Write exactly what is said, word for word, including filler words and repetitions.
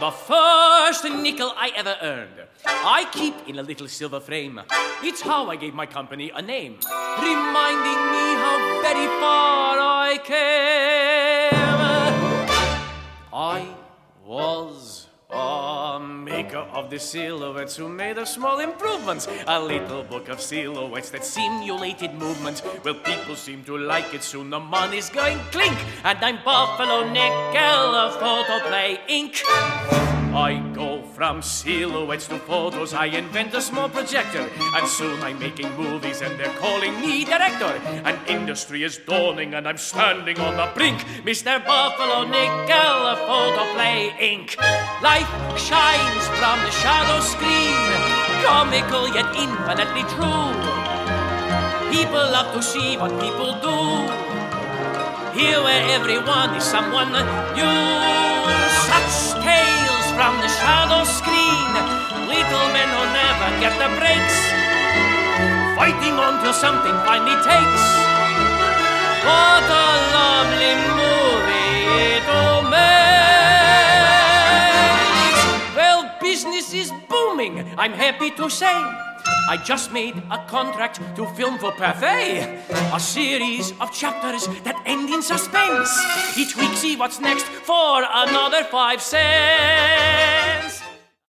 the first nickel I ever earned. I keep in a little silver frame. It's how I gave my company a name, reminding me how very far I came. I was a maker of the silhouettes who made a small improvements. A little book of silhouettes that simulated movements. Well, people seem to like it, soon the money's going clink. And I'm Buffalo Nickel of Photoplay Incorporated. I go from silhouettes to photos, I invent a small projector, and soon I'm making movies and they're calling me director. An industry is dawning and I'm standing on the brink. Mister Buffalo Nickel of Photoplay Incorporated. Life shines from the shadow screen, comical yet infinitely true. People love to see what people do, here where everyone is someone new. Such tales from the shadow screen, little men who never get the breaks, fighting on till something finally takes. What a lovely movie it all makes. Well, business is booming, I'm happy to say. I just made a contract to film for Parfait, a series of chapters that end in suspense. Each week see what's next for another five cents.